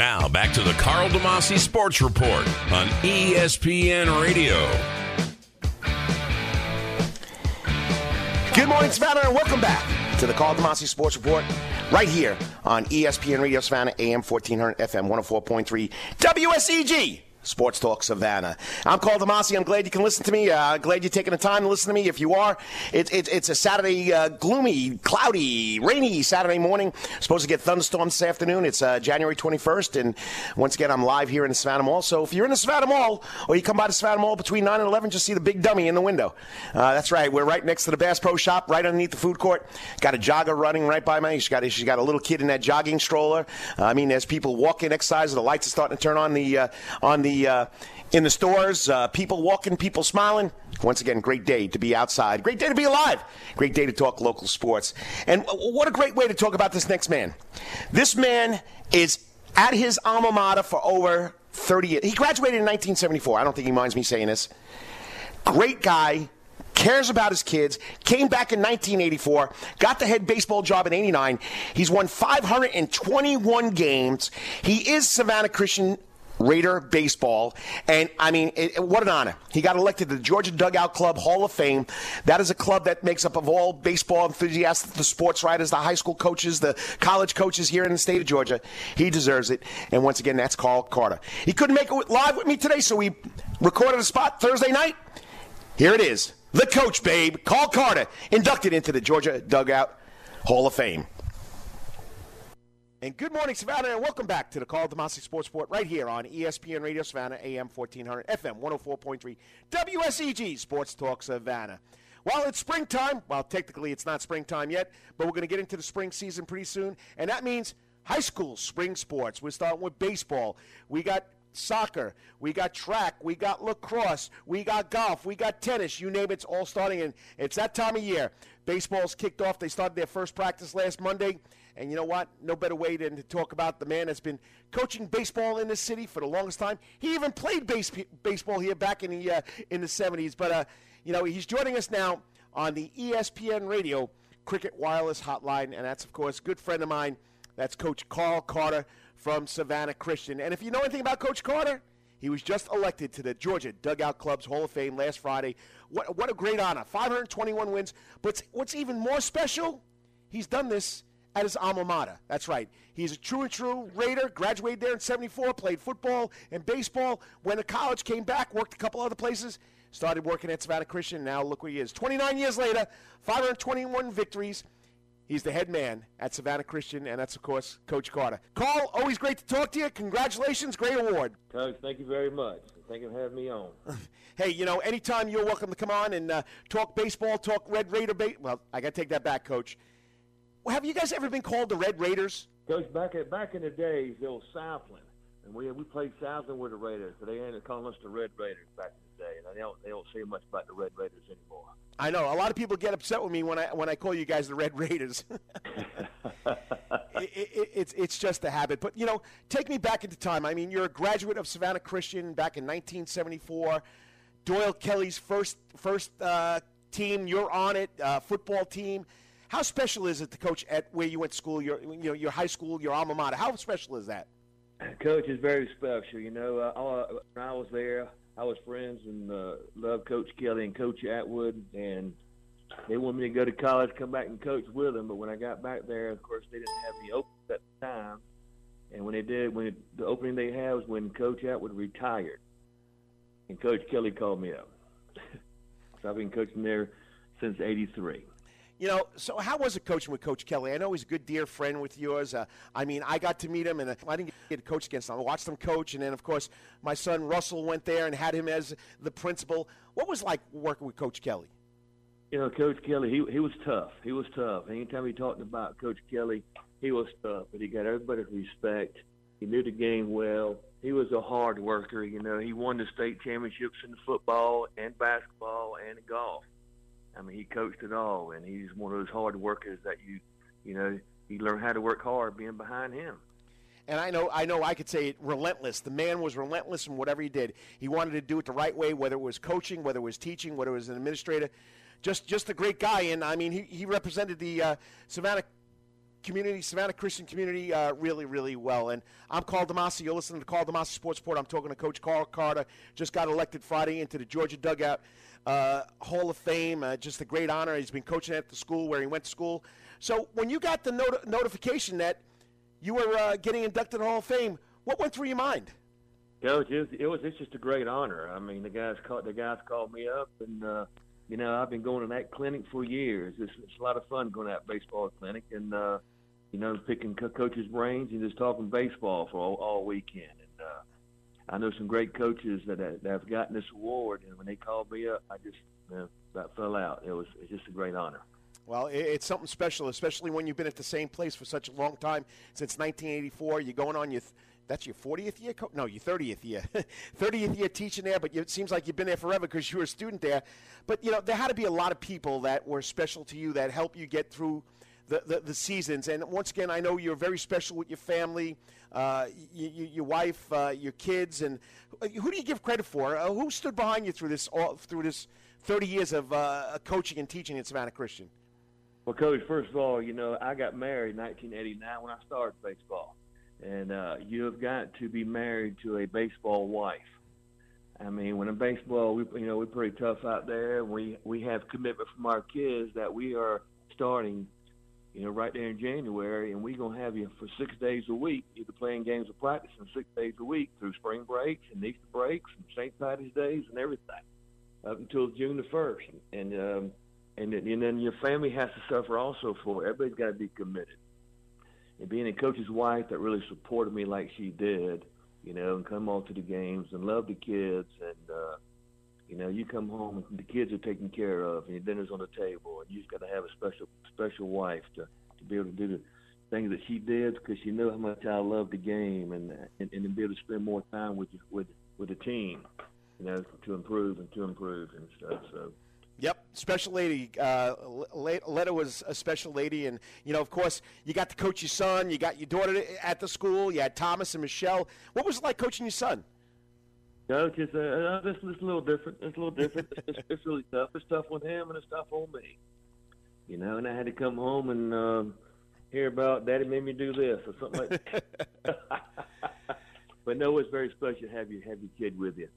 Now, back to the Carl DeMasi Sports Report on ESPN Radio. Good morning, Savannah, and welcome back to the Carl DeMasi Sports Report right here on ESPN Radio Savannah, AM 1400, FM 104.3, WSEG. Sports Talk Savannah. I'm Carl DeMasi. I'm glad you can listen to me. Glad you're taking the time to listen to me. If you are, it's a Saturday, gloomy, cloudy, rainy Saturday morning. Supposed to get thunderstorms this afternoon. It's January 21st, and once again, I'm live here in the Savannah Mall. So if you're in the Savannah Mall, or you come by the Savannah Mall between 9 and 11, just see the big dummy in the window. That's right. We're right next to the Bass Pro Shop, right underneath the food court. Got a jogger running right by me. She's got a little kid in that jogging stroller. There's people walking, exercising. The lights are starting to turn on in the stores, people walking, people smiling. Once again, great day to be outside. Great day to be alive. Great day to talk local sports. And what a great way to talk about this next man. This man is at his alma mater for over 30 years. He graduated in 1974. I don't think he minds me saying this. Great guy. Cares about his kids, came back in 1984, got the head baseball job in 89. He's won 521 games. He is Savannah Christian Raider baseball, and what an honor. He got elected to the Georgia Dugout Club Hall of Fame. That is a club that makes up of all baseball enthusiasts, the sports writers, the high school coaches, the college coaches here in the state of Georgia. He deserves it, and once again, that's Carl Carter. He couldn't make it live with me today, so we recorded a spot Thursday night. Here it is. The coach, babe, Carl Carter, inducted into the Georgia Dugout Hall of Fame. And good morning, Savannah, and welcome back to the Carl DeMasi Sports Report right here on ESPN Radio Savannah, AM 1400, FM 104.3, WSEG Sports Talk Savannah. Well, it's springtime. Well, technically it's not springtime yet, but we're going to get into the spring season pretty soon, and that means high school spring sports. We're starting with baseball. We got soccer, we got track, we got lacrosse, we got golf, we got tennis, you name it, it's all starting, and it's that time of year. Baseball's kicked off. They started their first practice last Monday, and you know what? No better way than to talk about the man that's been coaching baseball in this city for the longest time. He even played baseball here back in the 70s, but he's joining us now on the ESPN Radio Cricket Wireless Hotline, and that's, of course, a good friend of mine. That's Coach Carl Carter from Savannah Christian. And if you know anything about Coach Carter, he was just elected to the Georgia Dugout Club's Hall of Fame last Friday. What a great honor. 521 wins. But what's even more special, he's done this at his alma mater. That's right. He's a true Raider, graduated there in 74, played football and baseball, went to college, came back, worked a couple other places, started working at Savannah Christian. Now look where he is. 29 years later, 521 victories. He's the head man at Savannah Christian, and that's, of course, Coach Carter. Carl, always great to talk to you. Congratulations. Great award. Coach, thank you very much. Thank you for having me on. Hey, anytime you're welcome to come on and talk baseball, talk Red Raider baseball. Well, I got to take that back, Coach. Well, have you guys ever been called the Red Raiders? Coach, back in the days, there was Southland, and we played Southland with the Raiders, so they ended up calling us the Red Raiders back in the day, and they don't say much about the Red Raiders anymore. I know. A lot of people get upset with me when I call you guys the Red Raiders. It's just a habit. But, take me back into time. I mean, you're a graduate of Savannah Christian back in 1974. Doyle Kelly's first team. You're on it, football team. How special is it to coach at where you went to school, your high school, your alma mater? How special is that? Coach, is very special. When I was there, I was friends and loved Coach Kelly and Coach Atwood, and they wanted me to go to college, come back and coach with them. But when I got back there, of course, they didn't have any openings at the time. And when they did, the opening they had was when Coach Atwood retired, and Coach Kelly called me up. So I've been coaching there since '83. So how was it coaching with Coach Kelly? I know he's a good, dear friend with yours. I got to meet him, and I didn't get to coach against him. I watched him coach, and then, of course, my son Russell went there and had him as the principal. What was it like working with Coach Kelly? Coach Kelly, he was tough. He was tough. Anytime he talked about Coach Kelly, he was tough, but he got everybody's respect. He knew the game well. He was a hard worker. He won the state championships in the football and basketball and golf. I mean, he coached it all, and he's one of those hard workers that you learn how to work hard being behind him. And I know I could say it, relentless. The man was relentless in whatever he did. He wanted to do it the right way, whether it was coaching, whether it was teaching, whether it was an administrator. Just a great guy. And, I mean, he represented the Savannah community, Savannah Christian community, really, really well. And I'm Carl DeMasi. You're listening to Carl DeMasi Sports Report. I'm talking to Coach Carl Carter. Just got elected Friday into the Georgia Dugout Hall of Fame. Just a great honor. He's been coaching at the school where he went to school. So when you got the notification that you were getting inducted to the Hall of Fame, what went through your mind? Coach, it's just a great honor. I mean, the guys called me up, and I've been going to that clinic for years. It's a lot of fun going to that baseball clinic, and picking coaches' brains and just talking baseball for all weekend. And I know some great coaches that have gotten this award, and when they called me up, I just about fell out. It's just a great honor. Well, it's something special, especially when you've been at the same place for such a long time, since 1984. You're going on that's your 40th year? No, your 30th year. 30th year teaching there, but it seems like you've been there forever because you were a student there. But, there had to be a lot of people that were special to you that helped you get through the seasons. And once again, I know you're very special with your family, your wife, your kids. And who do you give credit for? Who stood behind you through this 30 years of coaching and teaching in Savannah Christian? Well, Coach, first of all, I got married in 1989 when I started baseball. And you have got to be married to a baseball wife. I mean, when in baseball, we're pretty tough out there. We have commitment from our kids that we are starting, right there in January, and we're going to have you for 6 days a week, either playing games or practicing 6 days a week through spring breaks and Easter breaks and St. Patty's Days and everything up until June the 1st. And then your family has to suffer also for it. Everybody's got to be committed. And being a coach's wife that really supported me like she did, and come on to the games and love the kids, and you come home and the kids are taken care of, and your dinner's on the table, and you just got to have a special wife to be able to do the things that she did because she knew how much I loved the game, and to be able to spend more time with the team, to improve and stuff. So. Yep, special lady. Letta was a special lady, and of course, you got to coach your son. You got your daughter at the school. You had Thomas and Michelle. What was it like coaching your son? Coach, it's a little different. It's a little different. It's really tough. It's tough on him, and it's tough on me. And I had to come home and hear about Daddy made me do this or something like that. But no, it's very special to have your kid with you.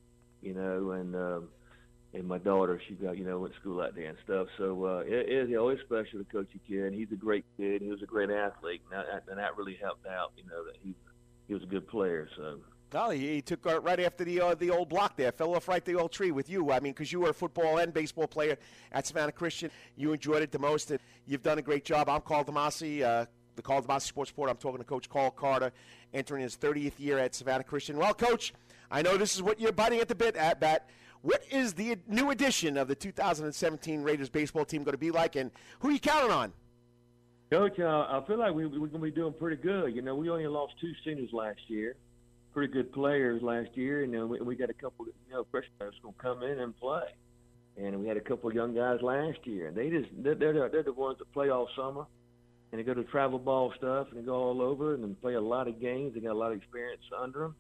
And my daughter, she got, went to school out there and stuff. So it's always special to coach a kid. He's a great kid. He was a great athlete, and that really helped out. That he was a good player. So. Golly, he took right after the old block there, fell off right the old tree with you. I mean, because you were a football and baseball player at Savannah Christian, you enjoyed it the most. And you've done a great job. I'm Carl DeMasi, the Carl DeMasi Sports Report. I'm talking to Coach Carl Carter, entering his 30th year at Savannah Christian. Well, Coach, I know this is what you're biting at the bit at, Bat. What is the new edition of the 2017 Raiders baseball team going to be like, and who are you counting on? Coach, I feel like we're going to be doing pretty good. We only lost 2 seniors last year, pretty good players last year, and we got a couple freshmen that's going to come in and play. And we had a couple of young guys last year, and they're the ones that play all summer, and they go to travel ball stuff, and they go all over and then play a lot of games. They got a lot of experience under them.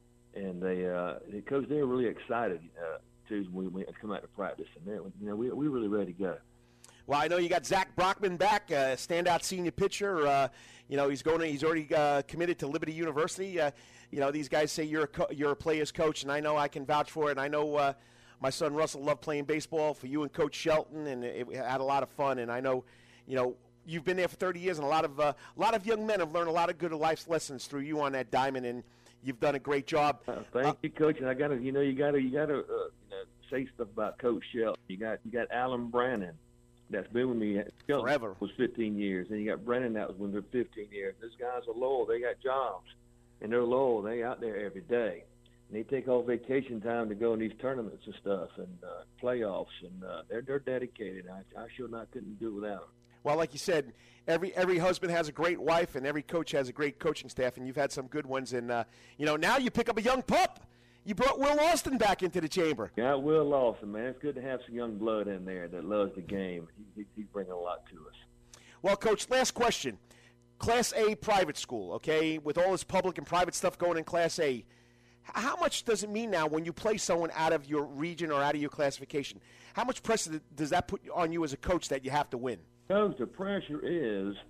And Coach, they're really excited too when we come out to practice, and we're really ready to go. Well, I know you got Zach Brockman back, standout senior pitcher. He's already committed to Liberty University. These guys say you're a player's coach, and I know I can vouch for it. And I know my son Russell loved playing baseball for you and Coach Shelton, and it had a lot of fun. And I know, you've been there for 30 years, and a lot of young men have learned a lot of good life lessons through you on that diamond, and you've done a great job. Thank you, Coach. And I got to, you got to say stuff about Coach Shelton. You got Alan Brannon, that's been with me forever. Was 15 years, and you got Brennan that was with me 15 years. These guys are loyal. They got jobs, and they're loyal. They out there every day, and they take all vacation time to go in these tournaments and stuff and playoffs, and they're dedicated. I sure couldn't do without them. Well, like you said, every husband has a great wife, and every coach has a great coaching staff, and you've had some good ones. And, now you pick up a young pup. You brought Will Austin back into the chamber. Yeah, Will Austin, man. It's good to have some young blood in there that loves the game. He's bringing a lot to us. Well, Coach, last question. Class A private school, okay, with all this public and private stuff going in Class A, how much does it mean now when you play someone out of your region or out of your classification? How much pressure does that put on you as a coach that you have to win? Coach, the pressure is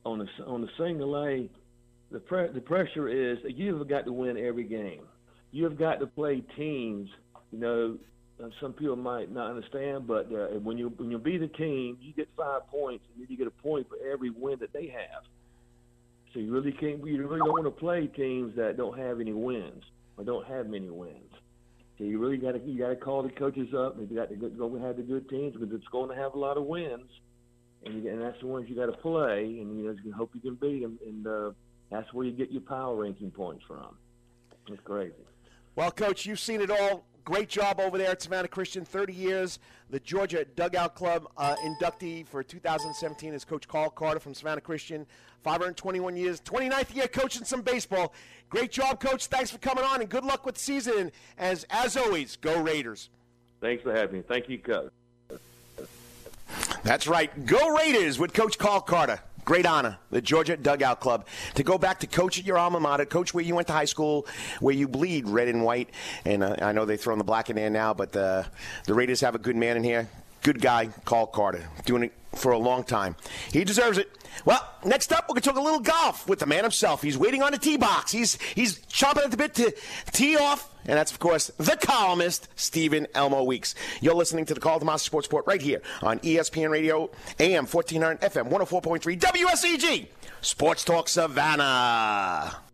on the single A, the pressure is you've got to win every game. You've got to play teams. You know, some people might not understand, but when you beat a team, you get 5 points, and then you get a point for every win that they have. So you really don't want to play teams that don't have any wins or don't have many wins. So you really got to call the coaches up. You got to go and have the good teams because it's going to have a lot of wins, and that's the ones you got to play. And you hope you can beat them, and that's where you get your power ranking points from. It's crazy. Well, Coach, you've seen it all. Great job over there at Savannah Christian. 30 years. The Georgia Dugout Club inductee for 2017 is Coach Carl Carter from Savannah Christian. 521 years. 29th year coaching some baseball. Great job, Coach. Thanks for coming on, and good luck with the season. As always, go Raiders. Thanks for having me. Thank you, Coach. That's right. Go Raiders with Coach Carl Carter. Great honor, the Georgia Dugout Club, to go back to coach at your alma mater, coach where you went to high school, where you bleed red and white. And I know they're throwing the black in there now, but the Raiders have a good man in here. Good guy, Carl Carter, doing it for a long time. He deserves it. Well, next up, we're going to talk a little golf with the man himself. He's waiting on the tee box. He's chomping at the bit to tee off. And that's, of course, the columnist, Stephen Elmo Weeks. You're listening to the Carl DeMasi Sports Report right here on ESPN Radio, AM 1400, FM 104.3, WSEG, Sports Talk Savannah.